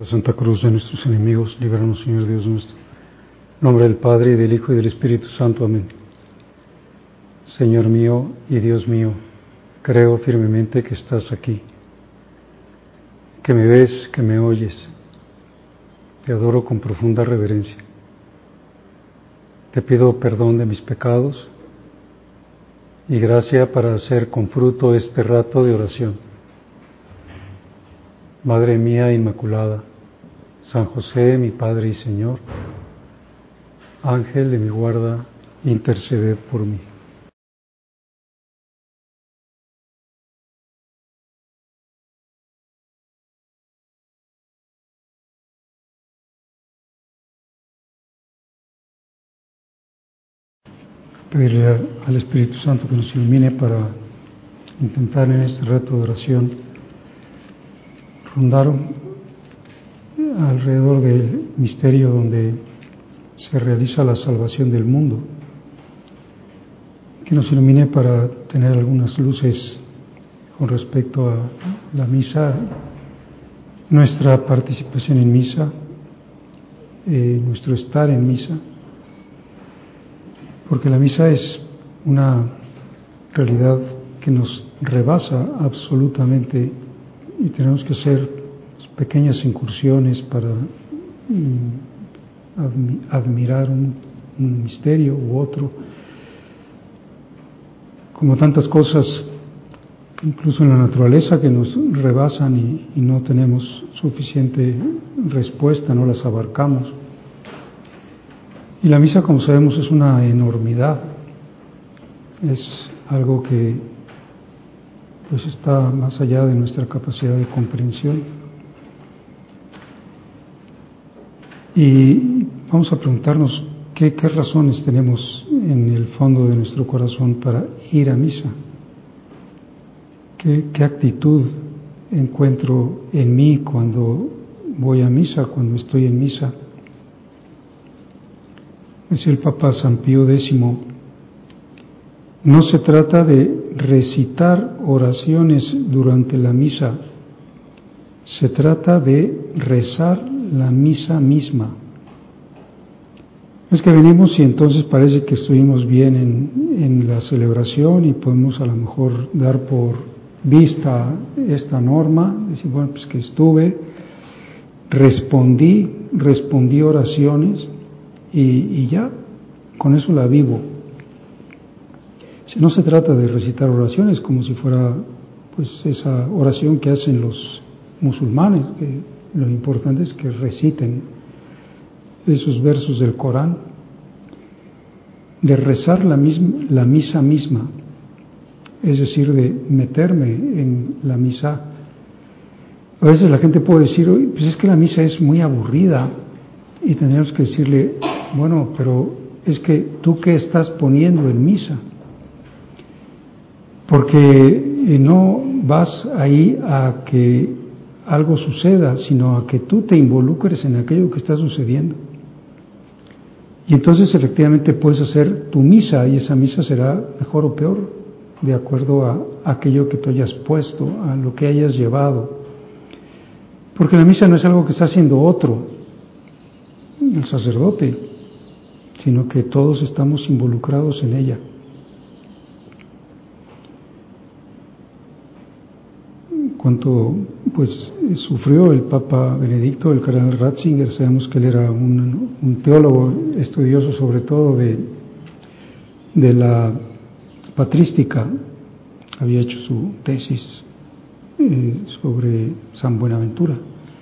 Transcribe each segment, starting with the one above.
La Santa Cruz de nuestros enemigos, líbranos, Señor Dios nuestro. En nombre del Padre, y del Hijo, y del Espíritu Santo. Amén. Señor mío y Dios mío, creo firmemente que estás aquí, que me ves, que me oyes. Te adoro con profunda reverencia. Te pido perdón de mis pecados y gracia para hacer con fruto este rato de oración. Madre mía Inmaculada, San José, mi Padre y Señor, Ángel de mi guarda, interceded por mí. Pedirle al Espíritu Santo que nos ilumine para intentar en este rato de oración rondar alrededor del misterio donde se realiza la salvación del mundo, que nos ilumine para tener algunas luces con respecto a la misa, nuestra participación en misa, nuestro estar en misa, porque la misa es una realidad que nos rebasa absolutamente y tenemos que hacer pequeñas incursiones para admirar un misterio u otro, como tantas cosas, incluso en la naturaleza, que nos rebasan y no tenemos suficiente respuesta, no las abarcamos. Y la misa, como sabemos, es una enormidad, es algo que pues está más allá de nuestra capacidad de comprensión. Y vamos a preguntarnos qué razones tenemos en el fondo de nuestro corazón para ir a misa. ¿Qué actitud encuentro en mí cuando voy a misa, cuando estoy en misa? Decía el Papa San Pío X, no se trata de recitar oraciones durante la misa, se trata de rezar la misa misma. Es que venimos y entonces parece que estuvimos bien en la celebración y podemos a lo mejor dar por vista esta norma, decir, bueno, pues que estuve, respondí oraciones y ya, con eso la vivo. Si no se trata de recitar oraciones como si fuera pues esa oración que hacen los musulmanes, que lo importante es que reciten esos versos del Corán, de rezar la misa misma, es decir, de meterme en la misa. A veces la gente puede decir, pues es que la misa es muy aburrida, y tenemos que decirle, bueno, pero es que tú qué estás poniendo en misa, porque no vas ahí a que algo suceda, sino a que tú te involucres en aquello que está sucediendo. Y entonces efectivamente puedes hacer tu misa, y esa misa será mejor o peor, de acuerdo a aquello que tú hayas puesto, a lo que hayas llevado. Porque la misa no es algo que está haciendo otro, el sacerdote, sino que todos estamos involucrados en ella. Cuanto pues sufrió el Papa Benedicto, el cardenal Ratzinger, sabemos que él era un teólogo estudioso sobre todo de la patrística, había hecho su tesis sobre San Buenaventura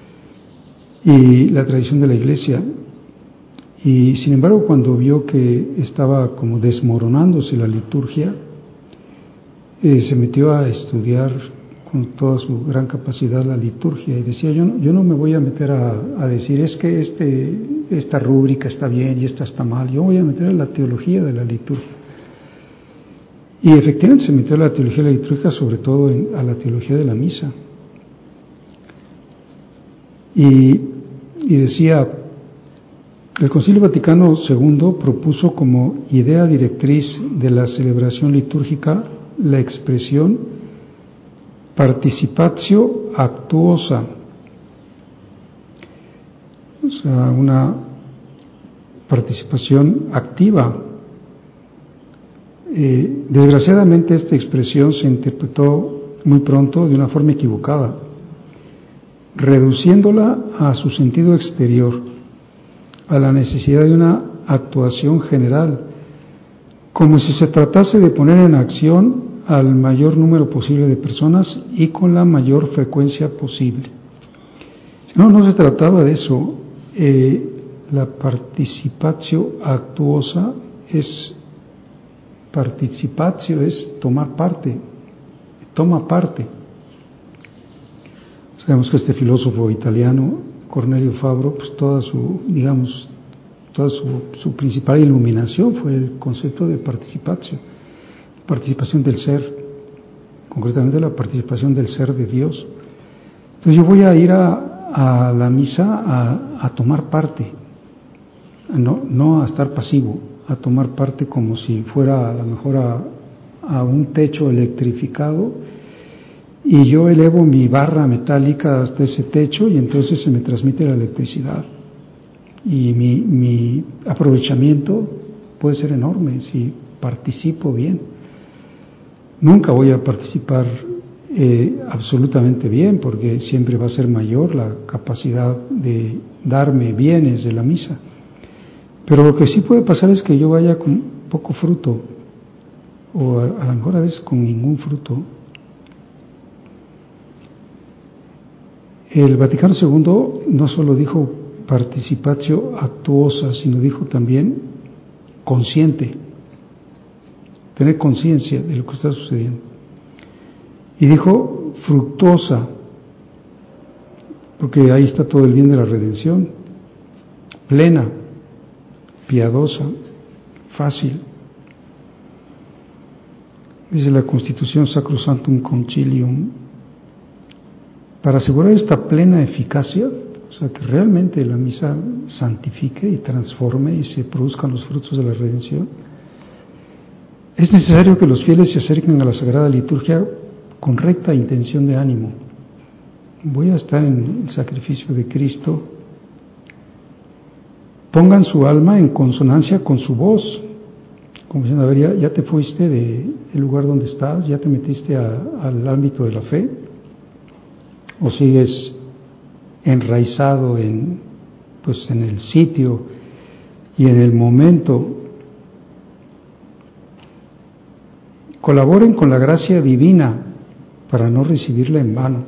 y la tradición de la Iglesia. Y sin embargo, cuando vio que estaba como desmoronándose la liturgia, se metió a estudiar con toda su gran capacidad la liturgia y decía, yo no me voy a meter a decir es que esta rúbrica está bien y esta está mal, yo voy a meter a la teología de la liturgia. Y efectivamente se metió a la teología de la liturgia, sobre todo a la teología de la misa. Y decía, el Concilio Vaticano II propuso como idea directriz de la celebración litúrgica la expresión participatio actuosa, o sea, una participación activa. Desgraciadamente esta expresión se interpretó muy pronto de una forma equivocada, reduciéndola a su sentido exterior, a la necesidad de una actuación general, como si se tratase de poner en acción al mayor número posible de personas y con la mayor frecuencia posible. No se trataba de eso. La participatio actuosa participatio es tomar parte, toma parte. Sabemos que este filósofo italiano, Cornelio Fabro, pues toda su principal iluminación fue el concepto de participación del ser, concretamente la participación del ser de Dios. Entonces yo voy a ir a la misa a tomar parte, no a estar pasivo, a tomar parte como si fuera a lo mejor a un techo electrificado y yo elevo mi barra metálica hasta ese techo y entonces se me transmite la electricidad. Y mi aprovechamiento puede ser enorme si participo bien. Nunca voy a participar absolutamente bien, porque siempre va a ser mayor la capacidad de darme bienes de la misa. Pero lo que sí puede pasar es que yo vaya con poco fruto, o a lo mejor a veces con ningún fruto. El Vaticano II no solo dijo participatio actuosa, sino dijo también consciente, tener conciencia de lo que está sucediendo. Y dijo fructuosa, porque ahí está todo el bien de la redención, plena, piadosa, fácil. Dice la Constitución Sacrosanctum Concilium, para asegurar esta plena eficacia, o sea, que realmente la misa santifique y transforme y se produzcan los frutos de la redención, es necesario que los fieles se acerquen a la Sagrada Liturgia con recta intención de ánimo. Voy a estar en el sacrificio de Cristo. Pongan su alma en consonancia con su voz, como diciendo, a ver, ya te fuiste del lugar donde estás, ya te metiste al ámbito de la fe, o sigues enraizado en el sitio y en el momento. Colaboren con la gracia divina para no recibirla en vano.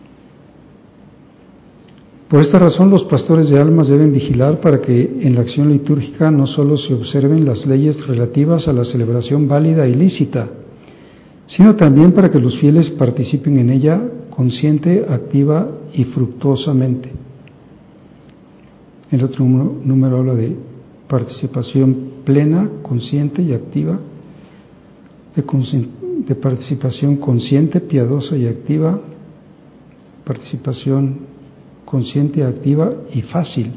Por esta razón, los pastores de almas deben vigilar para que en la acción litúrgica no solo se observen las leyes relativas a la celebración válida y lícita, sino también para que los fieles participen en ella consciente, activa y fructuosamente. El otro número habla de participación plena, consciente y activa, de participación consciente, piadosa y activa, participación consciente, activa y fácil.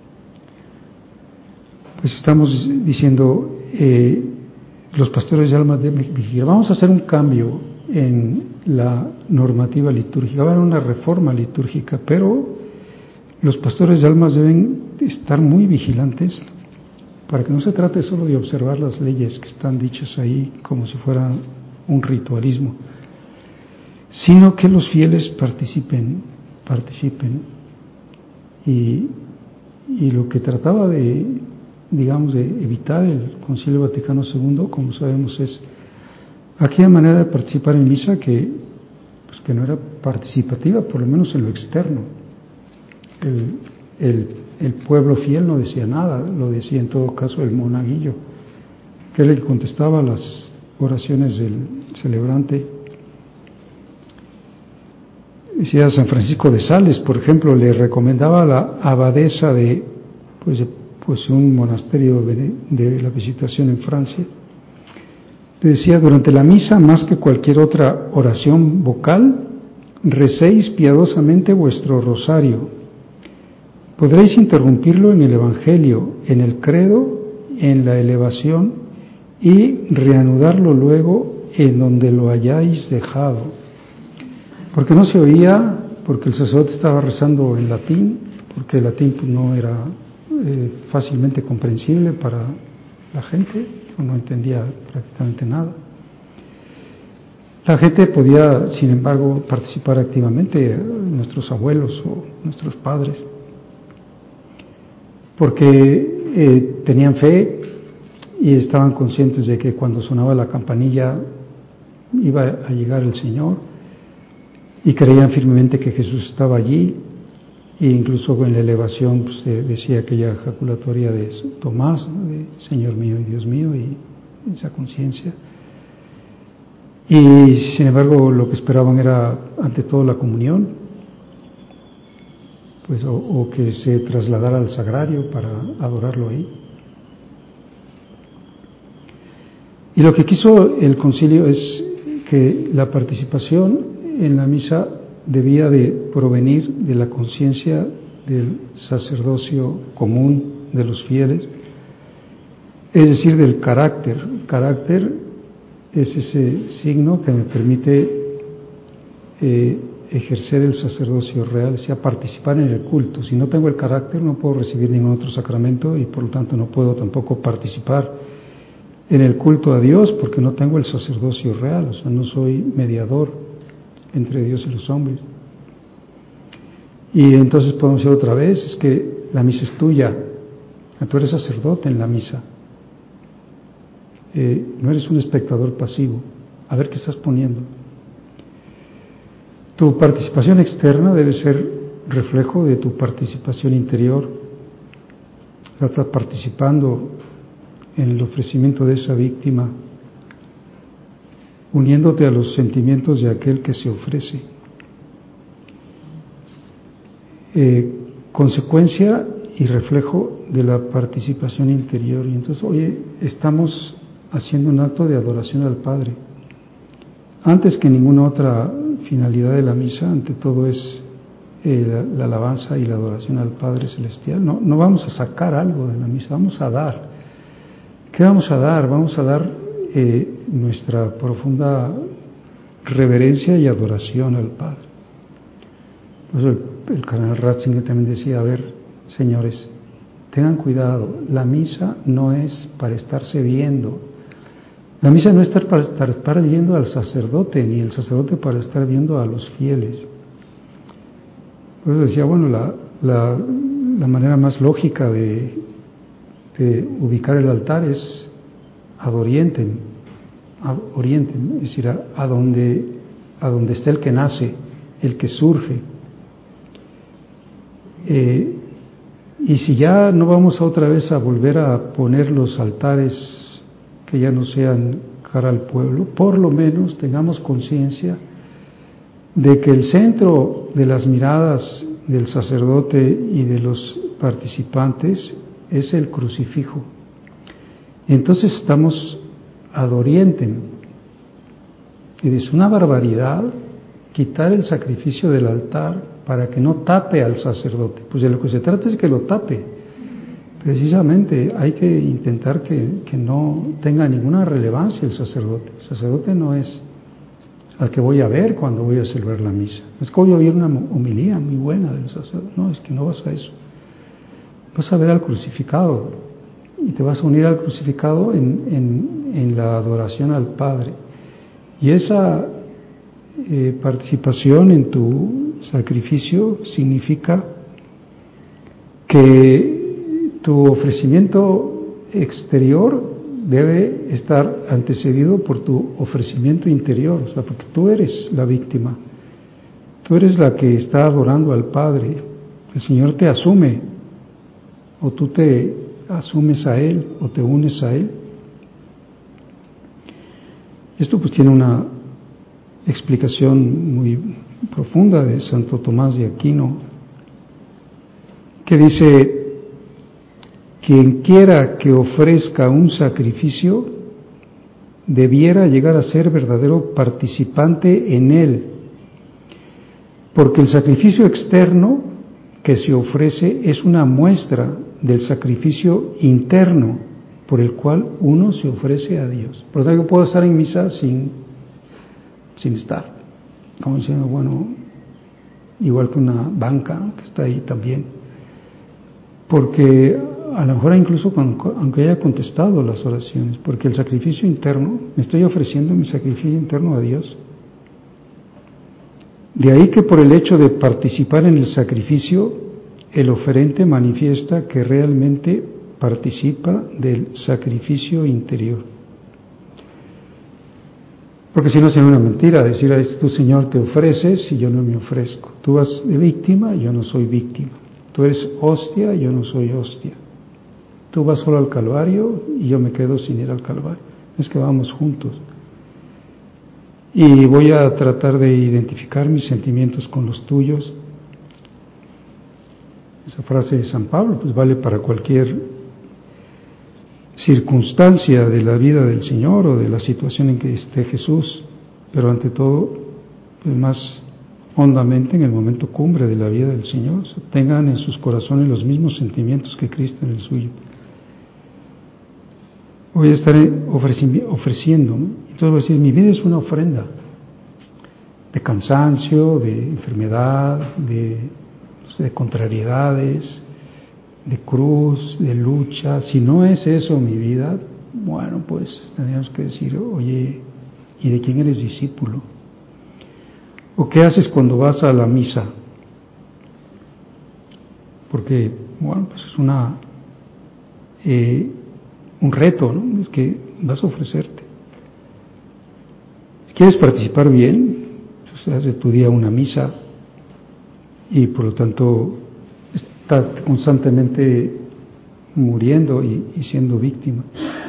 Pues estamos diciendo, los pastores de almas deben vigilar. Vamos a hacer un cambio en la normativa litúrgica, va a haber una reforma litúrgica, pero los pastores de almas deben estar muy vigilantes para que no se trate solo de observar las leyes que están dichas ahí como si fuera un ritualismo, sino que los fieles participen. Y lo que trataba de evitar el Concilio Vaticano II, como sabemos, es aquella manera de participar en misa que no era participativa, por lo menos en lo externo. El pueblo fiel no decía nada, lo decía en todo caso el monaguillo, que él le contestaba las oraciones del celebrante. Decía San Francisco de Sales, por ejemplo, le recomendaba a la abadesa de un monasterio de la Visitación en Francia. Le decía, durante la misa, más que cualquier otra oración vocal, recéis piadosamente vuestro rosario. Podréis interrumpirlo en el Evangelio, en el credo, en la elevación y reanudarlo luego en donde lo hayáis dejado. Porque no se oía, porque el sacerdote estaba rezando en latín, porque el latín pues, no era fácilmente comprensible para la gente, no entendía prácticamente nada. La gente podía, sin embargo, participar activamente, nuestros abuelos o nuestros padres, porque tenían fe y estaban conscientes de que cuando sonaba la campanilla iba a llegar el Señor, y creían firmemente que Jesús estaba allí, e incluso en la elevación pues, decía aquella ejaculatoria de Tomás, ¿no? De Señor mío y Dios mío, y esa conciencia. Y sin embargo lo que esperaban era ante todo la comunión, pues o que se trasladara al sagrario para adorarlo ahí. Y lo que quiso el concilio es que la participación en la misa debía de provenir de la conciencia del sacerdocio común de los fieles, es decir, del carácter. El carácter es ese signo que me permite ejercer el sacerdocio real, o sea, participar en el culto. Si no tengo el carácter, no puedo recibir ningún otro sacramento y por lo tanto no puedo tampoco participar en el culto a Dios porque no tengo el sacerdocio real, o sea, no soy mediador entre Dios y los hombres. Y entonces podemos decir otra vez, es que la misa es tuya, tú eres sacerdote en la misa, no eres un espectador pasivo, a ver qué estás poniendo. Tu participación externa debe ser reflejo de tu participación interior, estás participando en el ofrecimiento de esa víctima, uniéndote a los sentimientos de aquel que se ofrece. Consecuencia y reflejo de la participación interior. Y entonces, oye, estamos haciendo un acto de adoración al Padre. Antes que ninguna otra finalidad de la misa, ante todo es la alabanza y la adoración al Padre Celestial. No vamos a sacar algo de la misa, vamos a dar. ¿Qué vamos a dar? Vamos a dar nuestra profunda reverencia y adoración al Padre. Por eso el cardenal Ratzinger también decía, a ver, señores, tengan cuidado, la misa no es para estarse viendo. La misa no es para estar viendo al sacerdote, ni el sacerdote para estar viendo a los fieles. Por eso decía, bueno, la manera más lógica de ubicar el altar es ad orientem, es decir, a donde está el que nace, el que surge. Y si ya no vamos otra vez a volver a poner los altares que ya no sean cara al pueblo, por lo menos tengamos conciencia de que el centro de las miradas del sacerdote y de los participantes es el crucifijo. Entonces estamos ad orientem. Y es una barbaridad quitar el sacrificio del altar para que no tape al sacerdote. Pues de lo que se trata es que lo tape. Precisamente hay que intentar que no tenga ninguna relevancia el sacerdote. El sacerdote no es al que voy a ver cuando voy a celebrar la misa. Es que voy a oír una homilía muy buena del sacerdote. No, es que no vas a eso. Vas a ver al crucificado y te vas a unir al crucificado en la adoración al Padre. Y esa participación en tu sacrificio significa que tu ofrecimiento exterior debe estar antecedido por tu ofrecimiento interior, o sea, porque tú eres la víctima, tú eres la que está adorando al Padre, el Señor te asume, o tú te asumes a Él, o te unes a Él. Esto pues tiene una explicación muy profunda de Santo Tomás de Aquino, que dice: quien quiera que ofrezca un sacrificio debiera llegar a ser verdadero participante en él, porque el sacrificio externo que se ofrece es una muestra del sacrificio interno por el cual uno se ofrece a Dios. Por lo tanto, yo puedo estar en misa sin estar, como diciendo, bueno, igual que una banca, ¿no?, que está ahí también. porque a lo mejor incluso aunque haya contestado las oraciones, porque el sacrificio interno, me estoy ofreciendo mi sacrificio interno a Dios. De ahí que por el hecho de participar en el sacrificio, el oferente manifiesta que realmente participa del sacrificio interior. Porque si no sería una mentira decir a tú, Señor, te ofreces y yo no me ofrezco. Tú vas de víctima y yo no soy víctima. Tú eres hostia y yo no soy hostia. Tú vas solo al Calvario y yo me quedo sin ir al Calvario. Es que vamos juntos. Y voy a tratar de identificar mis sentimientos con los tuyos. Esa frase de San Pablo pues vale para cualquier circunstancia de la vida del Señor o de la situación en que esté Jesús, pero ante todo, pues más hondamente en el momento cumbre de la vida del Señor, tengan en sus corazones los mismos sentimientos que Cristo en el suyo. Voy a estar ofreciendo, ¿no? Entonces voy a decir, mi vida es una ofrenda de cansancio, de enfermedad, de contrariedades, de cruz, de lucha. Si no es eso mi vida, bueno, pues tendríamos que decir, oye, ¿y de quién eres discípulo? ¿O qué haces cuando vas a la misa? Porque, bueno, pues es un reto, ¿no? Es que vas a ofrecerte. Si quieres participar bien, pues haz de tu día una misa y por lo tanto está constantemente muriendo y siendo víctima.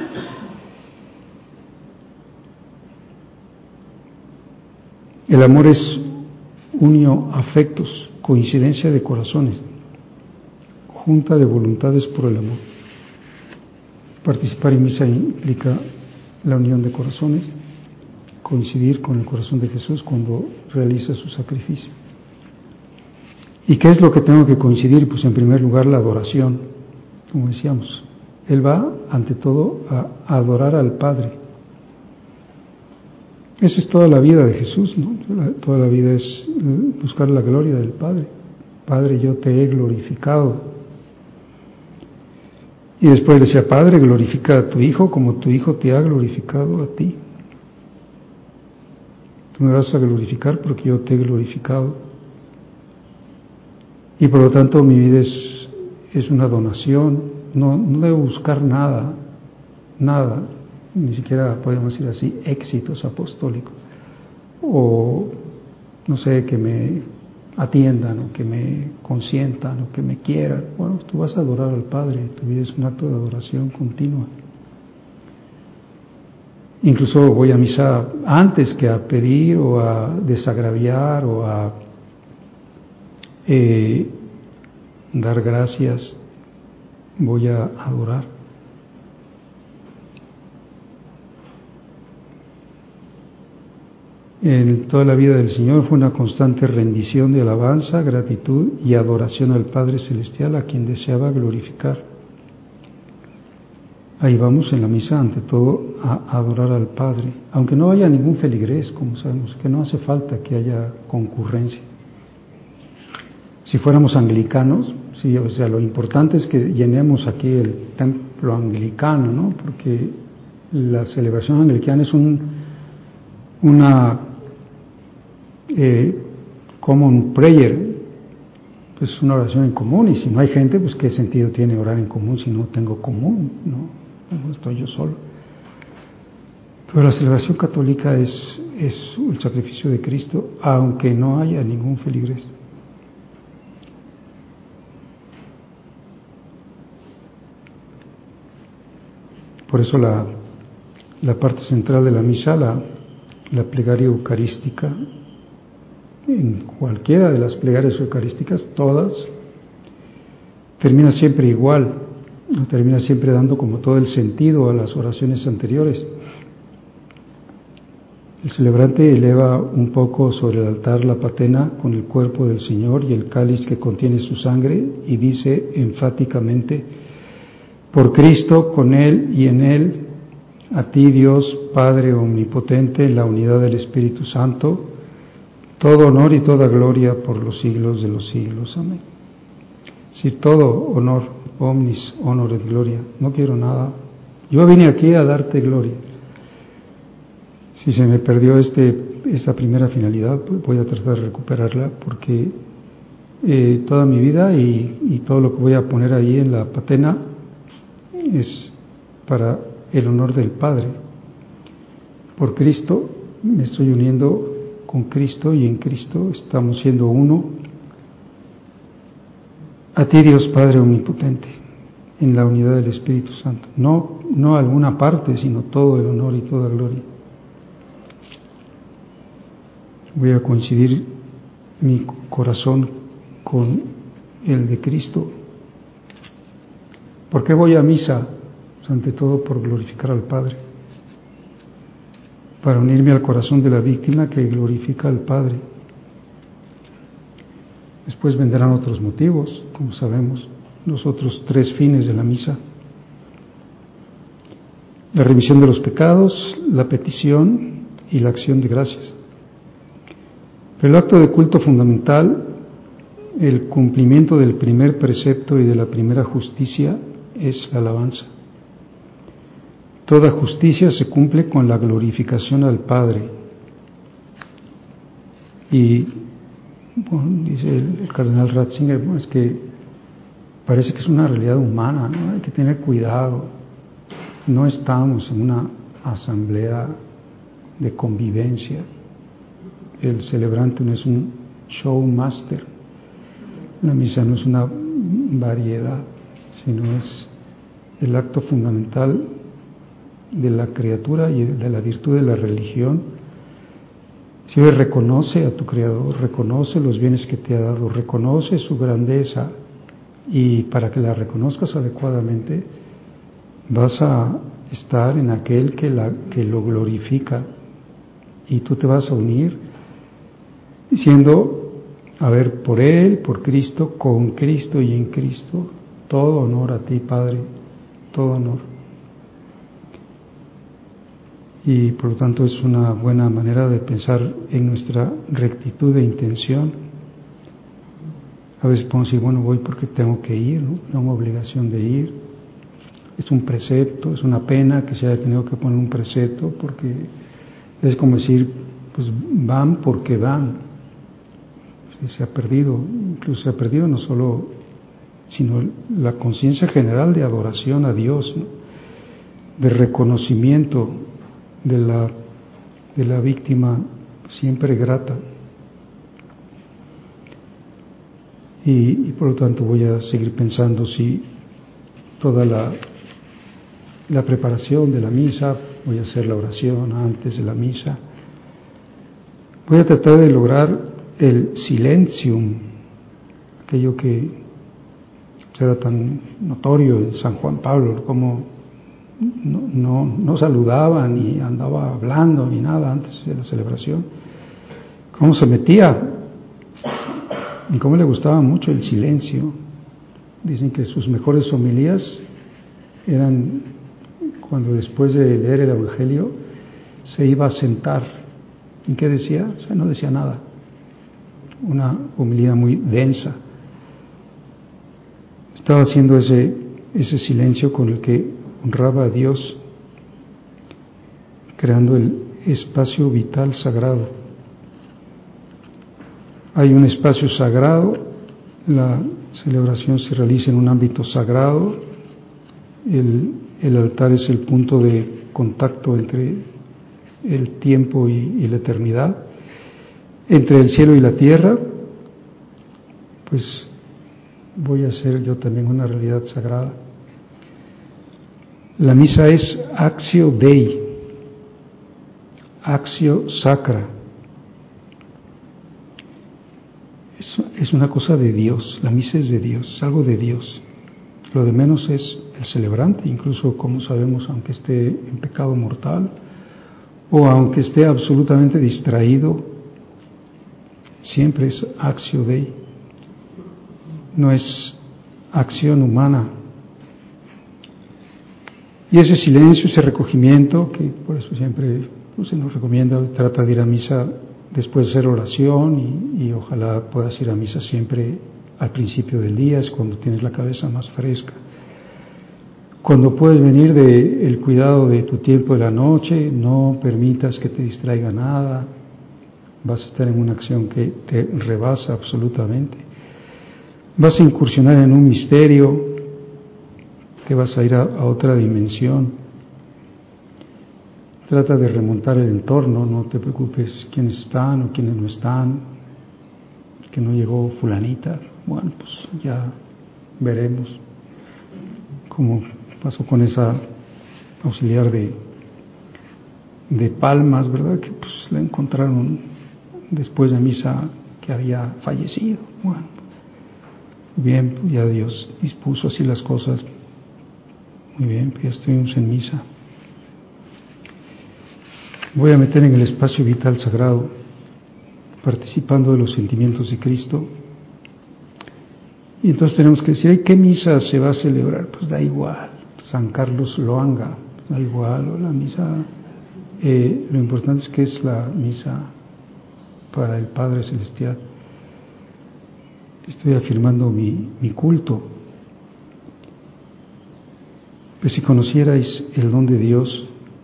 El amor es unio afectos, coincidencia de corazones, junta de voluntades por el amor. Participar en misa implica la unión de corazones, coincidir con el corazón de Jesús cuando realiza su sacrificio. ¿Y qué es lo que tengo que coincidir? Pues en primer lugar la adoración, como decíamos. Él va ante todo a adorar al Padre. Esa es toda la vida de Jesús, ¿no? Toda la vida es buscar la gloria del Padre. Padre, yo te he glorificado. Y después decía, Padre, glorifica a tu Hijo como tu Hijo te ha glorificado a ti. Tú me vas a glorificar porque yo te he glorificado. Y por lo tanto mi vida es una donación, no debo buscar nada, ni siquiera podemos decir así, éxitos apostólicos, o no sé, que me atiendan, o que me consientan, o que me quieran. Bueno, tú vas a adorar al Padre, tu vida es un acto de adoración continua. Incluso voy a misa antes que a pedir o a desagraviar o a dar gracias, voy a adorar. En toda la vida del Señor fue una constante rendición de alabanza, gratitud y adoración al Padre Celestial, a quien deseaba glorificar. Ahí vamos en la misa, ante todo, a adorar al Padre, aunque no haya ningún feligrés, como sabemos, que no hace falta que haya concurrencia. Si fuéramos anglicanos, sí, o sea, lo importante es que llenemos aquí el templo anglicano, ¿no? Porque la celebración anglicana es una common prayer, pues una oración en común, y si no hay gente, pues qué sentido tiene orar en común si no tengo común, no estoy yo solo. Pero la celebración católica es el sacrificio de Cristo, aunque no haya ningún feligrés. Por eso la parte central de la misa, la plegaria eucarística, en cualquiera de las plegarias eucarísticas, todas, termina siempre igual, termina siempre dando como todo el sentido a las oraciones anteriores. El celebrante eleva un poco sobre el altar la patena con el cuerpo del Señor y el cáliz que contiene su sangre y dice enfáticamente: por Cristo, con Él y en Él, a ti Dios Padre omnipotente, en la unidad del Espíritu Santo, todo honor y toda gloria por los siglos de los siglos. Amén. Sí, todo honor, omnis honor et gloria. No quiero nada. Yo vine aquí a darte gloria. Si se me perdió esta primera finalidad, pues voy a tratar de recuperarla, porque toda mi vida y todo lo que voy a poner ahí en la patena es para el honor del Padre. Por Cristo me estoy uniendo con Cristo, y en Cristo estamos siendo uno. A ti, Dios Padre omnipotente, en la unidad del Espíritu Santo. No alguna parte, sino todo el honor y toda gloria. Voy a coincidir mi corazón con el de Cristo. ¿Por qué voy a misa? Pues ante todo por glorificar al Padre, para unirme al corazón de la víctima que glorifica al Padre. Después vendrán otros motivos, como sabemos, los otros 3 fines de la misa: la remisión de los pecados, la petición y la acción de gracias. Pero el acto de culto fundamental, el cumplimiento del primer precepto y de la primera justicia, es la alabanza. Toda justicia se cumple con la glorificación al Padre. Y bueno, dice el cardenal Ratzinger, es que parece que es una realidad humana, ¿no? Hay que tener cuidado. No estamos en una asamblea de convivencia. El celebrante no es un showmaster. La misa no es una variedad, sino es el acto fundamental de la criatura y de la virtud de la religión. Si hoy reconoce a tu Creador, reconoce los bienes que te ha dado, reconoce su grandeza, y para que la reconozcas adecuadamente vas a estar en aquel que lo glorifica, y tú te vas a unir diciendo, a ver, por Él, por Cristo, con Cristo y en Cristo, todo honor a ti, Padre, todo honor. Y por lo tanto es una buena manera de pensar en nuestra rectitud de intención. A veces podemos decir, bueno, voy porque tengo que ir, ¿no? Tengo obligación de ir. Es un precepto, es una pena que se haya tenido que poner un precepto, porque es como decir, pues van porque van. Se ha perdido, incluso se ha perdido no solo, sino la conciencia general de adoración a Dios, ¿no? De reconocimiento de la víctima siempre grata. Y por lo tanto voy a seguir pensando si toda la preparación de la misa, voy a hacer la oración antes de la misa, voy a tratar de lograr el silencium, aquello que era tan notorio en San Juan Pablo, como no saludaba ni andaba hablando ni nada antes de la celebración, cómo se metía y cómo le gustaba mucho el silencio. Dicen que sus mejores homilías eran cuando, después de leer el Evangelio, se iba a sentar. ¿Y qué decía? O sea, no decía nada. Una homilía muy densa. Estaba haciendo ese silencio con el que honraba a Dios, creando el espacio vital sagrado. Hay un espacio sagrado, la celebración se realiza en un ámbito sagrado, el altar es el punto de contacto entre el tiempo y la eternidad, entre el cielo y la tierra. Pues voy a hacer yo también una realidad sagrada. La misa es actio Dei, actio sacra. Es una cosa de Dios, la misa es de Dios, es algo de Dios. Lo de menos es el celebrante, incluso, como sabemos, aunque esté en pecado mortal o aunque esté absolutamente distraído, siempre es actio Dei, no es acción humana. Y ese silencio, ese recogimiento, que por eso siempre se nos recomienda, trata de ir a misa después de hacer oración, y ojalá puedas ir a misa siempre al principio del día, es cuando tienes la cabeza más fresca. Cuando puedes venir del cuidado de tu tiempo de la noche, no permitas que te distraiga nada, vas a estar en una acción que te rebasa absolutamente. Vas a incursionar en un misterio, que vas a ir a otra dimensión. Trata de remontar el entorno, no te preocupes quiénes están o quiénes no están, que no llegó fulanita, bueno, pues ya veremos cómo pasó con esa auxiliar de Palmas, ¿verdad? Que pues la encontraron después de misa que había fallecido. Bueno, bien, pues ya Dios dispuso así las cosas. Muy bien, pues ya estuvimos en misa. Voy a meter en el espacio vital sagrado, participando de los sentimientos de Cristo. Y entonces tenemos que decir, ¿qué misa se va a celebrar? Pues da igual, San Carlos Loanga, da igual, o la misa, lo importante es que es la misa para el Padre Celestial. Estoy afirmando mi culto. Pues si conocierais el don de Dios,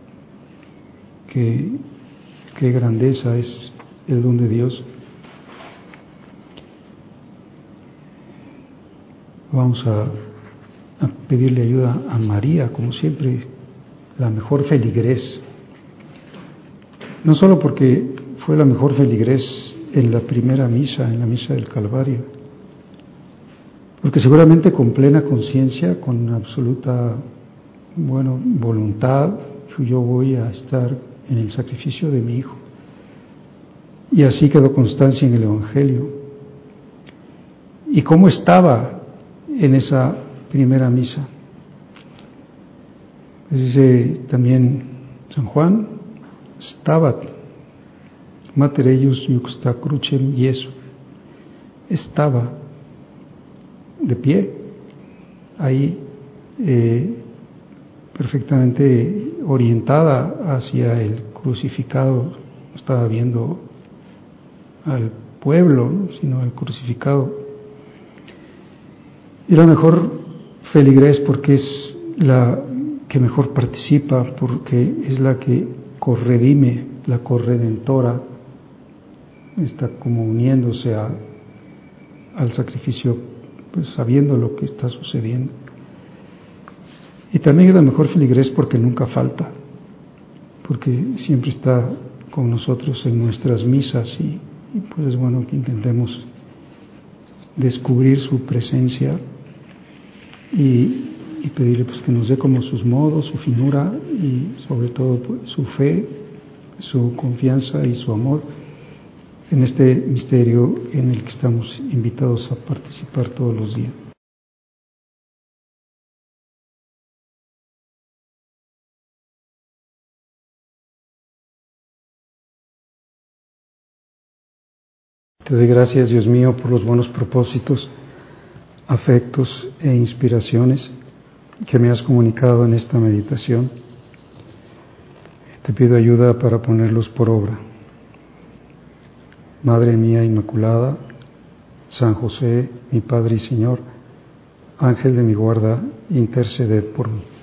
qué grandeza es el don de Dios. Vamos a pedirle ayuda a María, como siempre, la mejor feligrés. No solo porque fue la mejor feligrés en la primera misa, en la misa del Calvario, porque seguramente con plena conciencia, con absoluta, voluntad, yo voy a estar en el sacrificio de mi Hijo. Y así quedó constancia en el Evangelio. ¿Y cómo estaba en esa primera misa? Pues dice también San Juan, stabat, mater eius iuxta crucem Iesu, estaba de pie, ahí perfectamente orientada hacia el crucificado, no estaba viendo al pueblo, ¿no?, sino al crucificado. Y la mejor feligrés porque es la que mejor participa, porque es la que corredime, la corredentora, está como uniéndose al sacrificio, pues sabiendo lo que está sucediendo. Y también es la mejor feligrés porque nunca falta, porque siempre está con nosotros en nuestras misas y pues es bueno que intentemos descubrir su presencia y pedirle pues que nos dé como sus modos, su finura y sobre todo pues, su fe, su confianza y su amor en este misterio en el que estamos invitados a participar todos los días. Te doy gracias, Dios mío, por los buenos propósitos, afectos e inspiraciones que me has comunicado en esta meditación. Te pido ayuda para ponerlos por obra. Madre mía Inmaculada, San José, mi Padre y Señor, Ángel de mi guarda, interceded por mí.